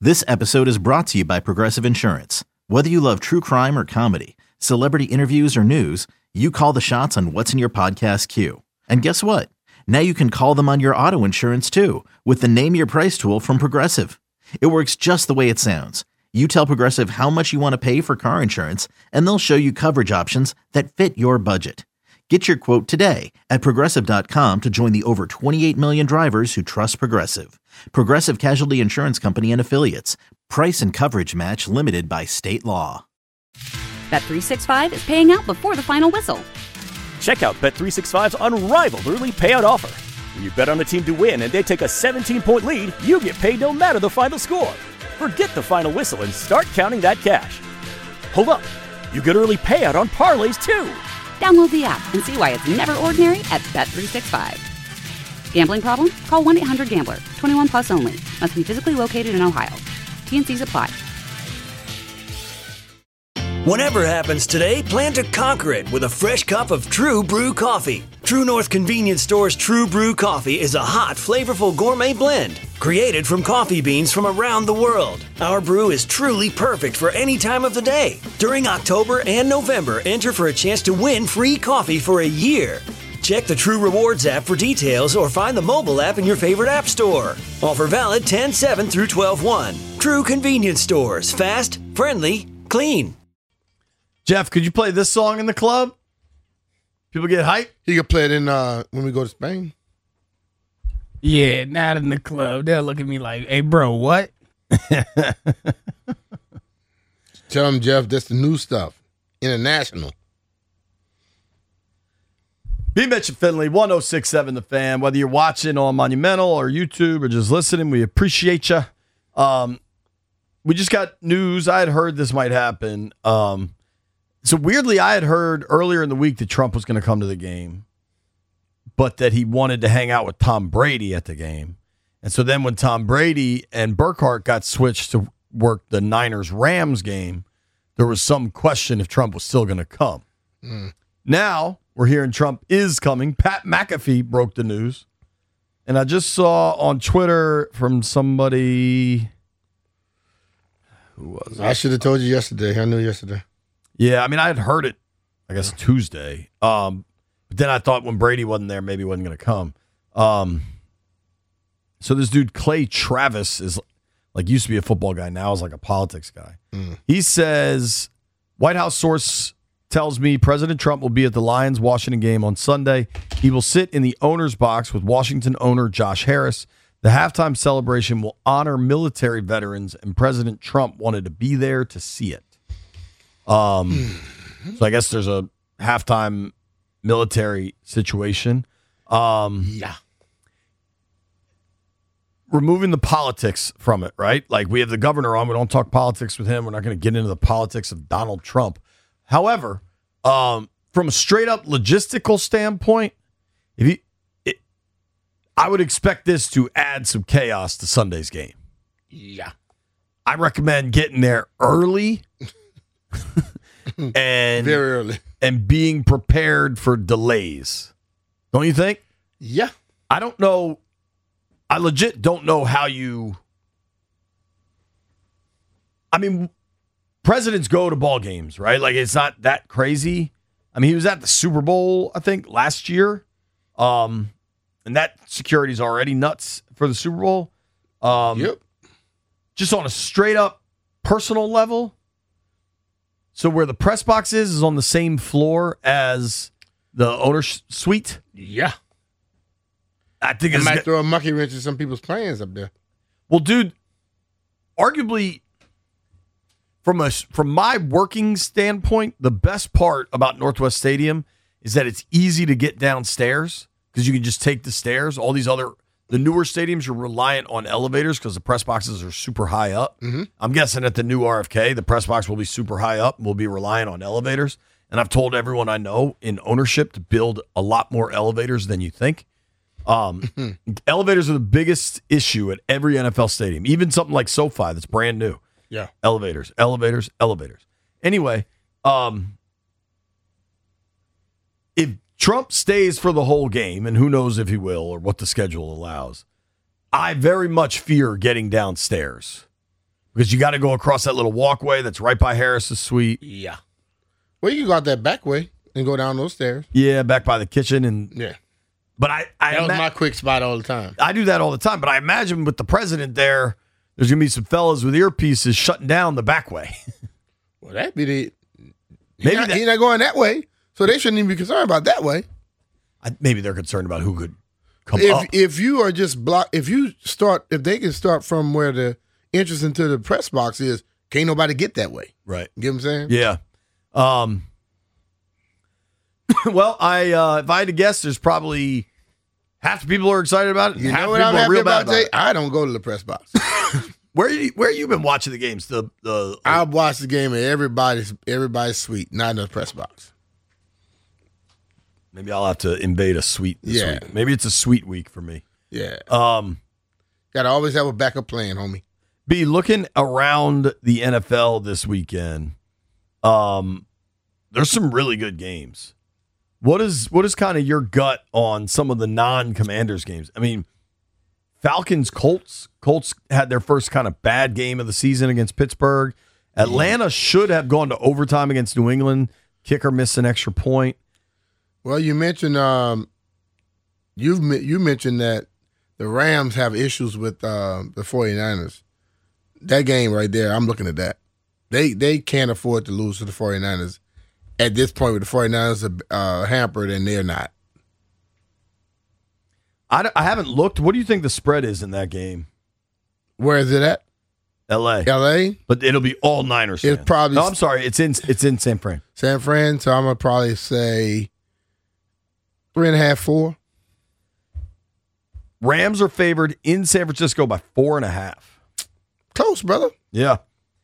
This episode is brought to you by Progressive Insurance. Whether you love true crime or comedy, celebrity interviews or news, you call the shots on what's in your podcast queue. And guess what? Now you can call them on your auto insurance too with the Name Your Price tool from Progressive. It works just the way it sounds. You tell Progressive how much you want to pay for car insurance, and they'll show you coverage options that fit your budget. Get your quote today at Progressive.com to join the over 28 million drivers who trust Progressive. Progressive Casualty Insurance Company and Affiliates. Price and coverage match limited by state law. Bet365 is paying out before the final whistle. Check out Bet365's unrivaled early payout offer. When you bet on a team to win and they take a 17-point lead, you get paid no matter the final score. Forget the final whistle and start counting that cash. Hold up. You get early payout on parlays too. Download the app and see why it's never ordinary at Bet365. Gambling problem? Call 1-800-GAMBLER. 21 plus only. Must be physically located in Ohio. T&Cs apply. Whatever happens today, plan to conquer it with a fresh cup of True Brew coffee. True North Convenience Store's True Brew coffee is a hot, flavorful gourmet blend created from coffee beans from around the world. Our brew is truly perfect for any time of the day. During October and November, enter for a chance to win free coffee for a year. Check the True Rewards app for details or find the mobile app in your favorite app store. Offer valid 10/7 through 12/1. True Convenience Stores. Fast, friendly, clean. Jeff, could you play this song in the club? People get hyped? He could play it in when we go to Spain. Yeah, not in the club. They'll look at me like, hey, bro, what? Tell him, Jeff, that's the new stuff. International. B. Mitch and Finley, 106.7 The Fan. Whether you're watching on Monumental or YouTube or just listening, we appreciate you. We just got news. I had heard this might happen. So weirdly, I had heard earlier in the week that Trump was going to come to the game, but that he wanted to hang out with Tom Brady at the game. And so then when Tom Brady and Burkhart got switched to work the Niners-Rams game, there was some question if Trump was still going to come. Now we're hearing Trump is coming. Pat McAfee broke the news. And I just saw on Twitter from somebody, who was it? I should have told you yesterday. I knew yesterday. Yeah, I mean, I had heard it, I guess, Tuesday. But then I thought when Brady wasn't there, maybe he wasn't going to come. So this dude, Clay Travis, is like used to be a football guy. Now is like a politics guy. He says, White House source tells me President Trump will be at the Lions-Washington game on Sunday. He will sit in the owner's box with Washington owner Josh Harris. The halftime celebration will honor military veterans, and President Trump wanted to be there to see it. So I guess there's a halftime military situation. Yeah. Removing the politics from it, right? Like we have the governor on. We don't talk politics with him. We're not going to get into the politics of Donald Trump. However, from a straight up logistical standpoint, I would expect this to add some chaos to Sunday's game. Yeah. I recommend getting there early. And very early, and being prepared for delays. Don't you think? Yeah. I don't know. I legit don't know how you. I mean, presidents go to ball games, right? Like it's not that crazy. I mean, he was at the Super Bowl, I think, last year, and that security's already nuts for the Super Bowl. Yep. Just on a straight up personal level. So where the press box is on the same floor as the owner's suite? Yeah. I think it it's might throw a monkey wrench in some people's plans up there. Well, dude, arguably from my working standpoint, the best part about Northwest Stadium is that it's easy to get downstairs because you can just take the stairs. All these the newer stadiums, you're reliant on elevators because the press boxes are super high up. Mm-hmm. I'm guessing at the new RFK, the press box will be super high up and we'll be reliant on elevators. And I've told everyone I know in ownership to build a lot more elevators than you think. Elevators are the biggest issue at every NFL stadium, even something like SoFi that's brand new. Yeah. Elevators. Anyway, if Trump stays for the whole game, and who knows if he will or what the schedule allows, I very much fear getting downstairs Because you got to go across that little walkway that's right by Harris's suite. Yeah. Well, you can go out that back way and go down those stairs. Yeah, back by the kitchen. Yeah. But That was my quick spot all the time. I do that all the time. But I imagine with the president there, there's going to be some fellas with earpieces shutting down the back way. Well, that'd be the. Maybe He's not going that way, so they shouldn't even be concerned about that way. Maybe they're concerned about who could come up. If you are just if they can start from where the entrance into the press box is, can't nobody get that way. Right. You get what I'm saying? Yeah. Well, if I had to guess, there's probably half the people are excited about it. You half know the what people I'm are happy real about, bad Jay? it. I don't go to the press box. Where you been watching the games? I watch the game at everybody's suite, not in the press box. Maybe I'll have to invade a suite this week. Maybe it's a suite week for me. Yeah. Gotta always have a backup plan, homie. Be looking around the NFL this weekend. There's some really good games. What is kind of your gut on some of the non-Commanders games? I mean, Falcons, Colts. Colts had their first kind of bad game of the season against Pittsburgh. Atlanta should have gone to overtime against New England. Kicker missed an extra point. Well, you mentioned you mentioned that the Rams have issues with the 49ers. That game right there, I'm looking at that. They can't afford to lose to the 49ers. At this point, with the 49ers are hampered, and they're not. I haven't looked. What do you think the spread is in that game? Where is it at? L.A. L.A.? But it'll be all Niners fans. It's probably. No, I'm sorry. It's in San Fran. San Fran, so I'm going to probably say 3.5, 4. Rams are favored in San Francisco by 4.5. Close, brother. Yeah.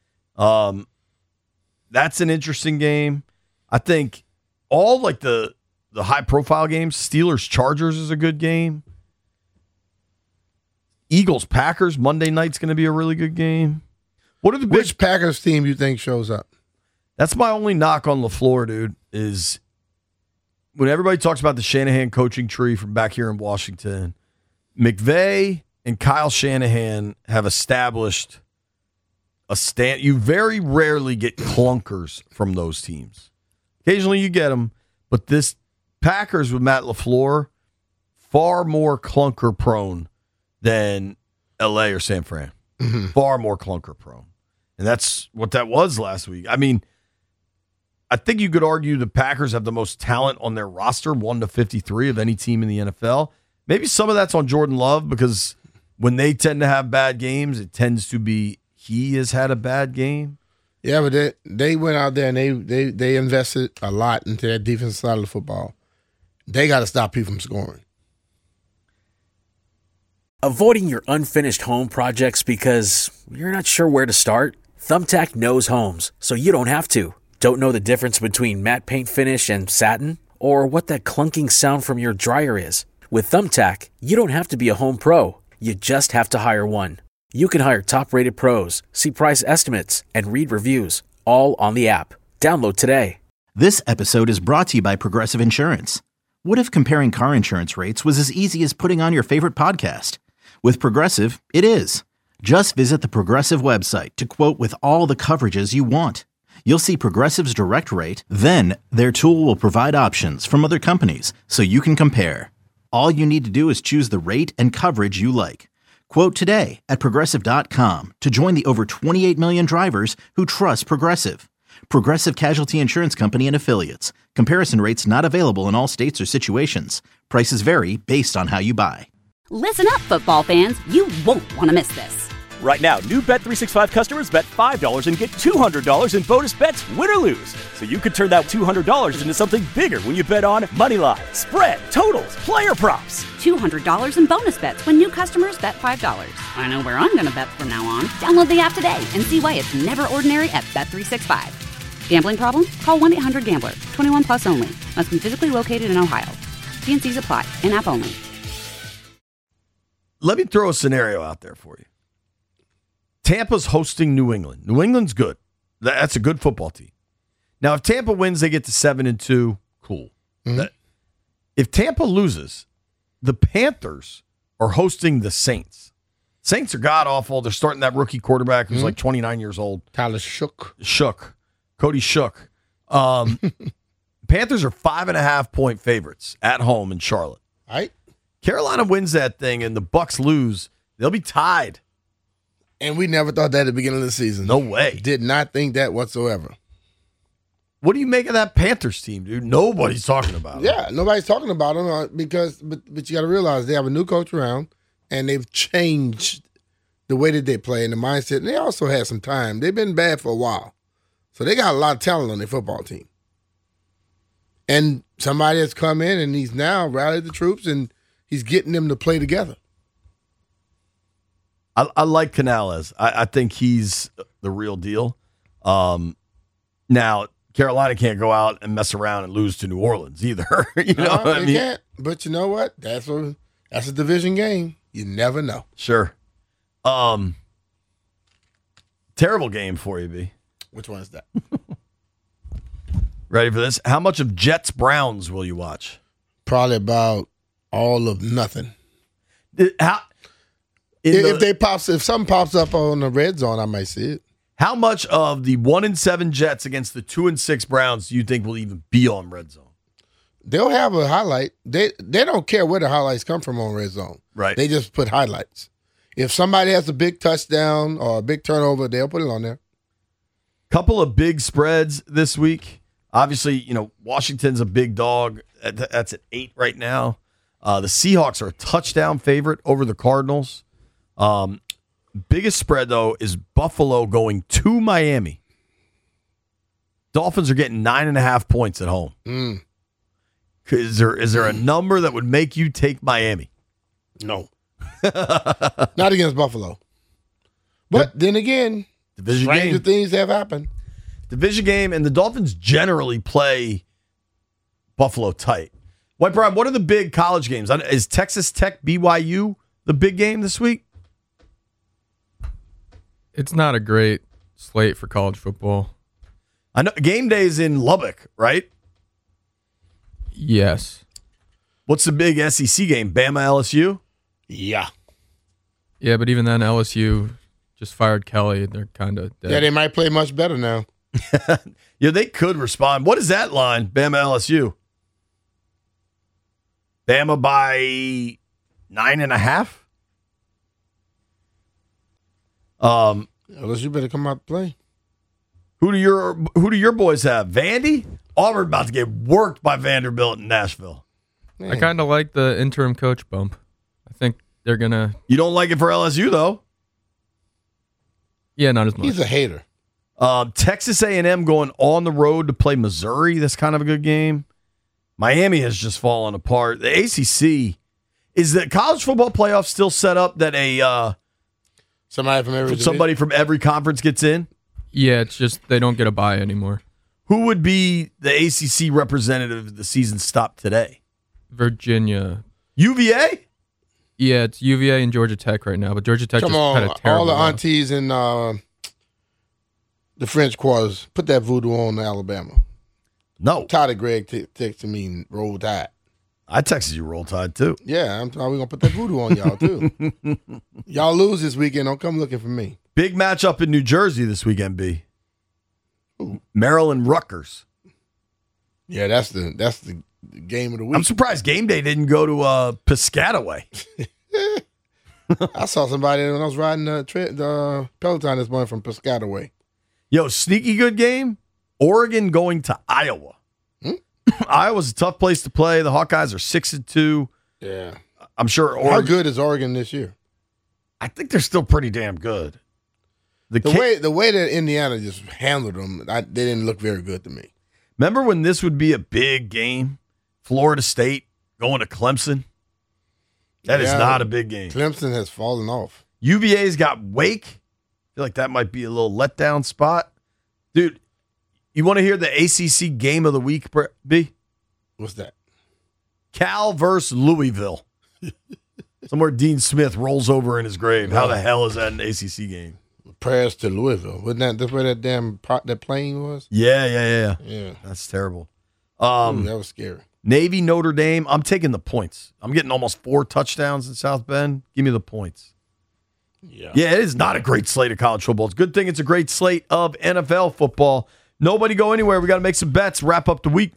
That's an interesting game. I think all like the high-profile games, Steelers-Chargers is a good game. Eagles-Packers, Monday night's going to be a really good game. Which Packers team you think shows up? That's my only knock on LaFleur, dude, is when everybody talks about the Shanahan coaching tree from back here in Washington, McVay and Kyle Shanahan have established a stand. You very rarely get clunkers from those teams. Occasionally you get them, but this Packers with Matt LaFleur, far more clunker prone than LA or San Fran. Mm-hmm. Far more clunker prone. And that's what that was last week. I mean, I think you could argue the Packers have the most talent on their roster, 1 to 53 of any team in the NFL. Maybe some of that's on Jordan Love because when they tend to have bad games, it tends to be he has had a bad game. Yeah, but they went out there and they invested a lot into that defensive side of the football. They got to stop people from scoring. Avoiding your unfinished home projects because you're not sure where to start? Thumbtack knows homes, so you don't have to. Don't know the difference between matte paint finish and satin? Or what that clunking sound from your dryer is? With Thumbtack, you don't have to be a home pro. You just have to hire one. You can hire top-rated pros, see price estimates, and read reviews, all on the app. Download today. This episode is brought to you by Progressive Insurance. What if comparing car insurance rates was as easy as putting on your favorite podcast? With Progressive, it is. Just visit the Progressive website to quote with all the coverages you want. You'll see Progressive's direct rate, then their tool will provide options from other companies so you can compare. All you need to do is choose the rate and coverage you like. Quote today at Progressive.com to join the over 28 million drivers who trust Progressive. Progressive Casualty Insurance Company and Affiliates. Comparison rates not available in all states or situations. Prices vary based on how you buy. Listen up, football fans. You won't want to miss this. Right now, new Bet365 customers bet $5 and get $200 in bonus bets, win or lose. So you could turn that $200 into something bigger when you bet on Moneyline, spread, totals, player props. $200 in bonus bets when new customers bet $5. I know where I'm going to bet from now on. Download the app today and see why it's never ordinary at Bet365. Gambling problem? Call 1-800-GAMBLER. 21 plus only. Must be physically located in Ohio. T&Cs apply. In-app only. Let me throw a scenario out there for you. Tampa's hosting New England. New England's good. That's a good football team. Now, if Tampa wins, they get to 7-2. Cool. Mm-hmm. If Tampa loses, the Panthers are hosting the Saints. Saints are god-awful. They're starting that rookie quarterback who's like 29 years old. Tyler Shook. Cody Shook. Panthers are 5.5-point favorites at home in Charlotte. All right. Carolina wins that thing and the Bucs lose. They'll be tied. And we never thought that at the beginning of the season. No way. Did not think that whatsoever. What do you make of that Panthers team, dude? Nobody's talking about it. Yeah, nobody's talking about them because you got to realize they have a new coach around, and they've changed the way that they play and the mindset. And they also had some time. They've been bad for a while. So they got a lot of talent on their football team. And somebody has come in, and he's now rallied the troops, and he's getting them to play together. I like Canales. I think he's the real deal. Now, Carolina can't go out and mess around and lose to New Orleans either. You know what I mean? Can't. But you know what? That's a division game. You never know. Sure. Terrible game for you, B. Which one is that? Ready for this? How much of Jets-Browns will you watch? Probably about all of nothing. If something pops up on the red zone, I might see it. How much of the 1-7 Jets against the 2-6 Browns do you think will even be on red zone? They'll have a highlight. They don't care where the highlights come from on red zone. Right. They just put highlights. If somebody has a big touchdown or a big turnover, they'll put it on there. Couple of big spreads this week. Obviously, Washington's a big dog. That's at 8 right now. The Seahawks are a touchdown favorite over the Cardinals. Biggest spread, though, is Buffalo going to Miami. Dolphins are getting 9.5 points at home. Is there a number that would make you take Miami? No. Not against Buffalo. But then again, stranger things have happened. Division game, and the Dolphins generally play Buffalo tight. White Brian, what are the big college games? Is Texas Tech BYU the big game this week? It's not a great slate for college football. I know game day is in Lubbock, right? Yes. What's the big SEC game? Bama LSU? Yeah. Yeah, but even then, LSU just fired Kelly. They're kind of dead. Yeah, they might play much better now. Yeah, they could respond. What is that line? Bama LSU? Bama by 9.5? LSU better come out and play. Who do your boys have? Vandy? Auburn about to get worked by Vanderbilt in Nashville. Man. I kind of like the interim coach bump. I think they're going to... You don't like it for LSU, though? Yeah, not as much. He's a hater. Texas A&M going on the road to play Missouri. That's kind of a good game. Miami has just fallen apart. The ACC, is the college football playoff still set up that somebody from every conference gets in? Yeah, it's just they don't get a bye anymore. Who would be the ACC representative if the season stopped today? Virginia. UVA? Yeah, it's UVA and Georgia Tech right now, but Georgia Tech Come just on, had a terrible all the run. aunties in the French quarters, put that voodoo on Alabama. No. Tired of Greg texting me Roll Tide. I texted you Roll Tide, too. Yeah, we're going to put that voodoo on y'all, too. Y'all lose this weekend, don't come looking for me. Big matchup in New Jersey this weekend, B. Maryland Rutgers. Yeah, that's the game of the week. I'm surprised game day didn't go to Piscataway. I saw somebody when I was riding the Peloton this morning from Piscataway. Yo, sneaky good game. Oregon going to Iowa. Iowa's a tough place to play. The Hawkeyes are 6-2. Yeah. I'm sure Oregon. How good is Oregon this year? I think they're still pretty damn good. The way that Indiana just handled them, they didn't look very good to me. Remember when this would be a big game? Florida State going to Clemson? That is not a big game. Clemson has fallen off. UVA's got Wake. I feel like that might be a little letdown spot. Dude, you want to hear the ACC game of the week, B? What's that? Cal versus Louisville. Somewhere Dean Smith rolls over in his grave. How the hell is that an ACC game? Prayers to Louisville. Wasn't that where that damn that plane was? Yeah. Yeah. That's terrible. That was scary. Navy, Notre Dame. I'm taking the points. I'm getting almost 4 touchdowns in South Bend. Give me the points. Yeah, it is not a great slate of college football. It's a good thing it's a great slate of NFL football. Nobody go anywhere. We got to make some bets. Wrap up the week.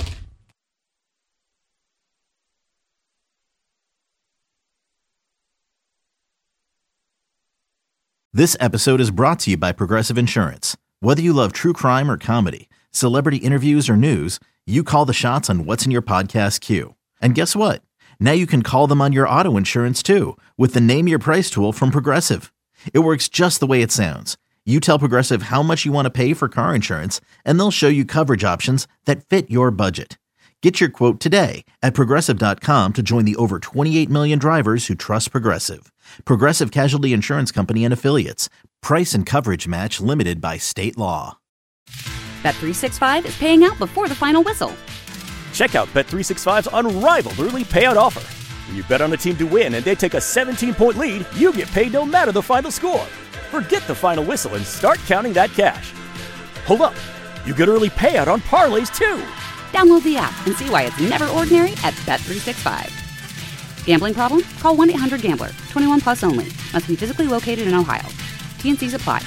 This episode is brought to you by Progressive Insurance. Whether you love true crime or comedy, celebrity interviews or news, you call the shots on what's in your podcast queue. And guess what? Now you can call them on your auto insurance too with the Name Your Price tool from Progressive. It works just the way it sounds. You tell Progressive how much you want to pay for car insurance, and they'll show you coverage options that fit your budget. Get your quote today at Progressive.com to join the over 28 million drivers who trust Progressive. Progressive Casualty Insurance Company and Affiliates. Price and coverage match limited by state law. Bet365 is paying out before the final whistle. Check out Bet365's unrivaled early payout offer. When you bet on a team to win and they take a 17-point lead, you get paid no matter the final score. Forget the final whistle and start counting that cash. Hold up. You get early payout on parlays too. Download the app and see why it's never ordinary at Bet365. Gambling problem? Call 1-800-GAMBLER. 21 plus only. Must be physically located in Ohio. T&Cs apply.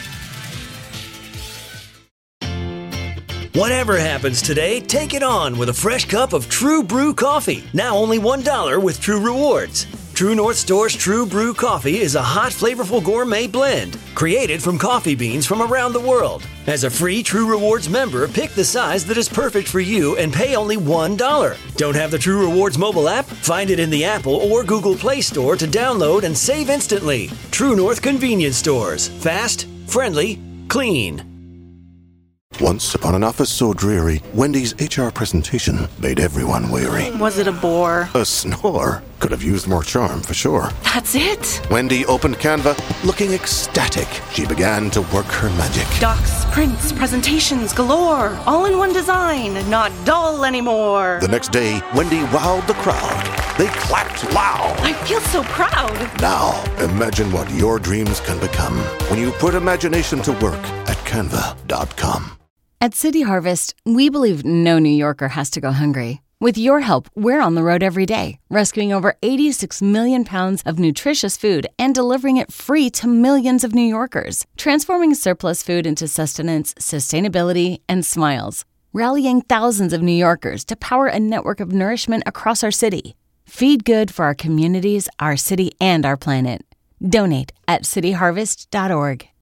Whatever happens today, take it on with a fresh cup of True Brew coffee. Now only $1 with True Rewards. True North Store's True Brew coffee is a hot, flavorful gourmet blend created from coffee beans from around the world. As a free True Rewards member, pick the size that is perfect for you and pay only $1. Don't have the True Rewards mobile app? Find it in the Apple or Google Play Store to download and save instantly. True North Convenience Stores. Fast, friendly, clean. Once upon an office so dreary, Wendy's HR presentation made everyone weary. Was it a bore? A snore. Could have used more charm, for sure. That's it? Wendy opened Canva, looking ecstatic. She began to work her magic. Docs, prints, presentations galore. All in one design, not dull anymore. The next day, Wendy wowed the crowd. They clapped loud. I feel so proud. Now, imagine what your dreams can become when you put imagination to work at Canva.com. At City Harvest, we believe no New Yorker has to go hungry. With your help, we're on the road every day, rescuing over 86 million pounds of nutritious food and delivering it free to millions of New Yorkers, transforming surplus food into sustenance, sustainability, and smiles, rallying thousands of New Yorkers to power a network of nourishment across our city. Feed good for our communities, our city, and our planet. Donate at cityharvest.org.